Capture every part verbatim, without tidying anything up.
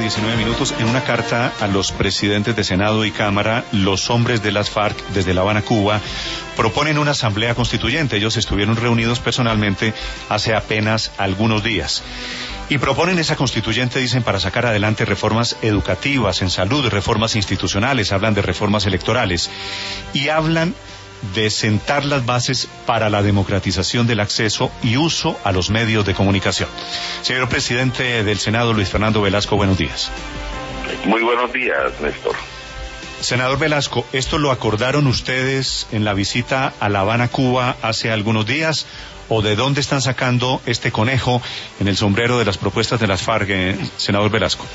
diecinueve minutos. En una carta a los presidentes de Senado y Cámara, los hombres de las FARC desde La Habana, Cuba, proponen una asamblea constituyente. Ellos estuvieron reunidos personalmente hace apenas algunos días. Y proponen esa constituyente, dicen, para sacar adelante reformas educativas, en salud, reformas institucionales, hablan de reformas electorales. Y hablan de sentar las bases para la democratización del acceso y uso a los medios de comunicación. Señor presidente del Senado, Luis Fernando Velasco, buenos días. Muy buenos días, Néstor. Senador Velasco, ¿esto lo acordaron ustedes en la visita a La Habana, Cuba, hace algunos días? ¿O de dónde están sacando este conejo en el sombrero de las propuestas de las FARC, eh, senador Velasco?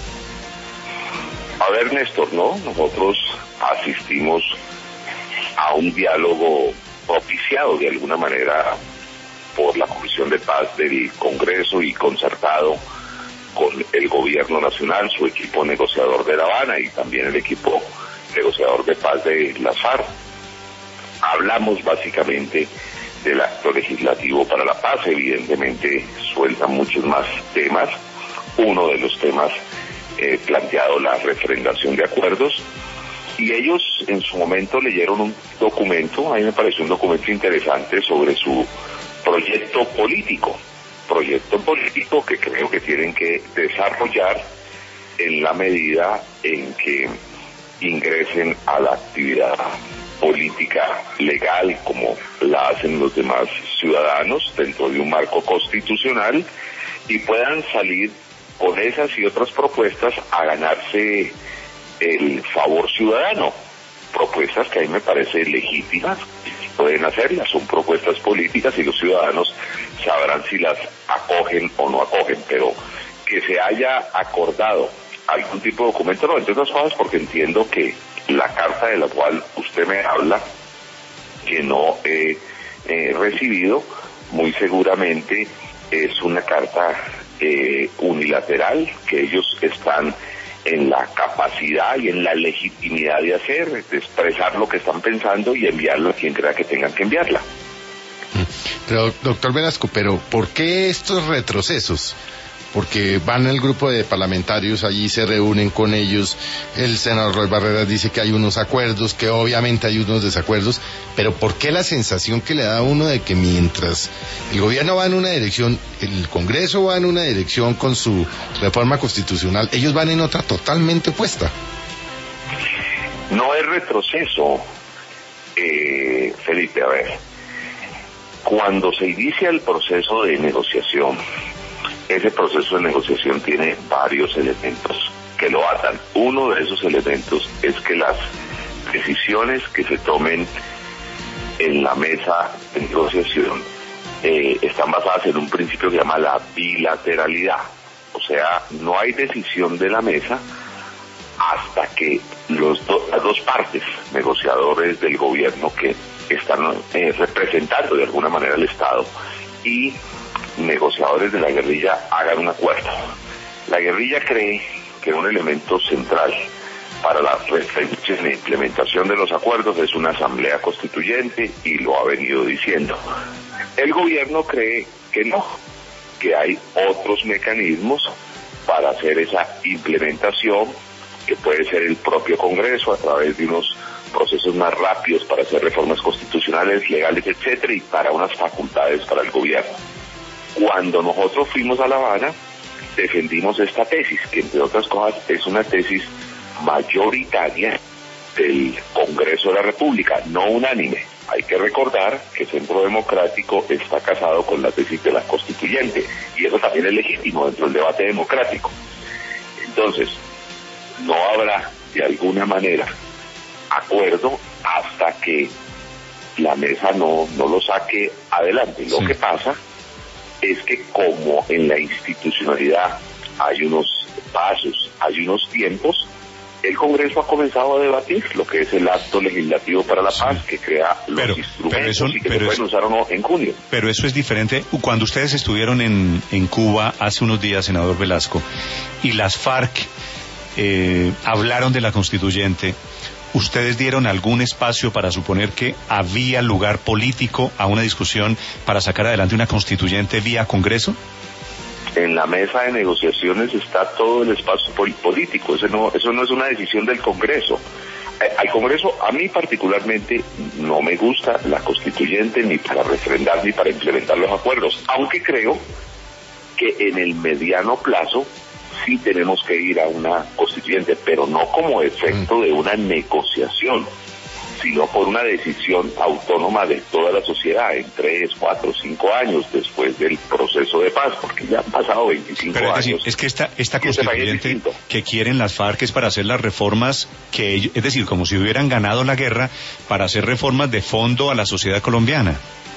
A ver, Néstor, ¿no? Nosotros asistimos a un diálogo propiciado de alguna manera por la Comisión de Paz del Congreso y concertado con el Gobierno Nacional, su equipo negociador de La Habana y también el equipo negociador de paz de las FARC. Hablamos básicamente del acto legislativo para la paz, evidentemente sueltan muchos más temas. Uno de los temas eh, planteado la refrendación de acuerdos. Y ellos en su momento leyeron un documento, a mí me pareció un documento interesante sobre su proyecto político, proyecto político que creo que tienen que desarrollar en la medida en que ingresen a la actividad política legal como la hacen los demás ciudadanos dentro de un marco constitucional y puedan salir con esas y otras propuestas a ganarse el favor ciudadano, propuestas que a mí me parecen legítimas, pueden hacerlas, son propuestas políticas y los ciudadanos sabrán si las acogen o no acogen, pero que se haya acordado algún tipo de documento, no, entre otras cosas porque entiendo que la carta de la cual usted me habla, que no he eh, recibido, muy seguramente es una carta eh, unilateral que ellos están en la capacidad y en la legitimidad de hacer, de expresar lo que están pensando y enviarlo a quien crea que tengan que enviarla. Pero, doctor Velasco, pero ¿por qué estos retrocesos? Porque van el grupo de parlamentarios, allí se reúnen con ellos, el senador Roy Barreras dice que hay unos acuerdos, que obviamente hay unos desacuerdos, pero ¿por qué la sensación que le da a uno de que mientras el gobierno va en una dirección, el Congreso va en una dirección con su reforma constitucional, ellos van en otra totalmente opuesta? No es retroceso, eh, Felipe, a ver, cuando se inicia el proceso de negociación, ese proceso de negociación tiene varios elementos que lo atan. Uno de esos elementos es que las decisiones que se tomen en la mesa de negociación eh, están basadas en un principio que se llama la bilateralidad. O sea, no hay decisión de la mesa hasta que los do, las dos partes, negociadores del gobierno que están eh, representando de alguna manera al Estado y negociadores de la guerrilla hagan un acuerdo. La guerrilla cree que un elemento central para la referencia e implementación de los acuerdos es una asamblea constituyente y lo ha venido diciendo. El gobierno cree que no, que hay otros mecanismos para hacer esa implementación, que puede ser el propio Congreso a través de unos procesos más rápidos para hacer reformas constitucionales, legales, etcétera, y para unas facultades para el gobierno. Cuando nosotros fuimos a La Habana, defendimos esta tesis, que entre otras cosas es una tesis mayoritaria del Congreso de la República, no unánime. Hay que recordar que Centro Democrático está casado con la tesis de la constituyente, y eso también es legítimo dentro del debate democrático. Entonces, no habrá de alguna manera acuerdo hasta que la mesa no, no lo saque adelante. Lo sí. que pasa es que como en la institucionalidad hay unos pasos, hay unos tiempos, el Congreso ha comenzado a debatir lo que es el acto legislativo para la paz, sí. que crea los pero, instrumentos pero eso, y que se pueden es, usar o no en junio. Pero eso es diferente. Cuando ustedes estuvieron en, en Cuba hace unos días, senador Velasco, y las FARC eh, hablaron de la constituyente, ¿ustedes dieron algún espacio para suponer que había lugar político a una discusión para sacar adelante una constituyente vía Congreso? en la mesa de negociaciones está todo el espacio político. Eso no, eso no es una decisión del Congreso. Al Congreso, a mí particularmente, no me gusta la constituyente ni para refrendar ni para implementar los acuerdos, aunque creo que en el mediano plazo sí tenemos que ir a una constituyente, pero no como efecto de una negociación, sino por una decisión autónoma de toda la sociedad en tres, cuatro, cinco años después del proceso de paz, porque ya han pasado veinticinco Pero es años. decir, es que esta, esta Y este país es constituyente distinto. que quieren las FARC es para hacer las reformas que ellos, es decir, como si hubieran ganado la guerra, para hacer reformas de fondo a la sociedad colombiana.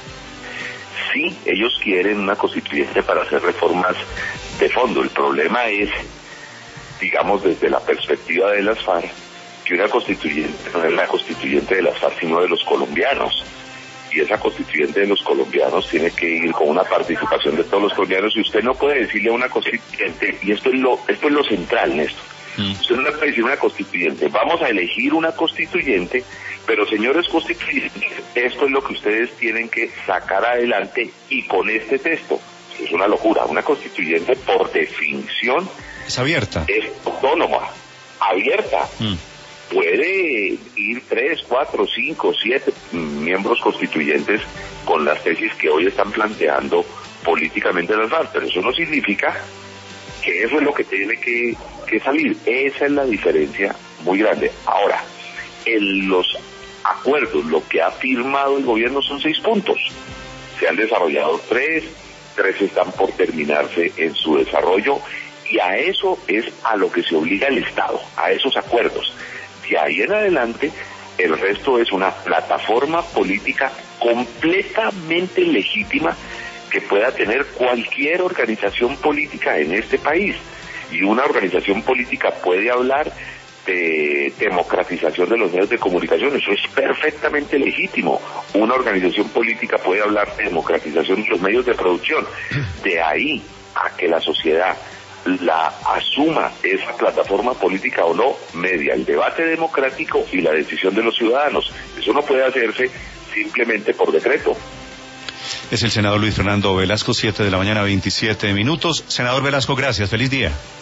Sí, ellos quieren una constituyente para hacer reformas de fondo. El problema es, digamos, desde la perspectiva de las FARC, que una constituyente no es la constituyente de las FARC, sino de los colombianos. Y esa constituyente de los colombianos tiene que ir con una participación de todos los colombianos, y usted no puede decirle a una constituyente, y esto es lo, esto es lo central, Néstor, mm. usted no le puede decir a una constituyente, vamos a elegir una constituyente, pero señores constituyentes, esto es lo que ustedes tienen que sacar adelante y con este texto. Es una locura. Una constituyente, por definición, es abierta, es autónoma, abierta. Mm. Puede ir tres, cuatro, cinco, siete miembros constituyentes con las tesis que hoy están planteando políticamente las FARC, pero eso no significa que eso es lo que tiene que, que salir. Esa es la diferencia muy grande. Ahora, en los acuerdos, lo que ha firmado el gobierno son seis puntos. Se han desarrollado tres, tres están por terminarse en su desarrollo, y a eso es a lo que se obliga el Estado, a esos acuerdos. De ahí en adelante, el resto es una plataforma política completamente legítima que pueda tener cualquier organización política en este país. Y una organización política puede hablar de democratización de los medios de comunicación, eso es perfectamente legítimo. Una organización política puede hablar de democratización de los medios de producción. De ahí a que la sociedad la asuma esa plataforma política o no, media el debate democrático y la decisión de los ciudadanos. Eso no puede hacerse simplemente por decreto. Es el senador Luis Fernando Velasco, siete de la mañana, veintisiete minutos. Senador Velasco, gracias, feliz día.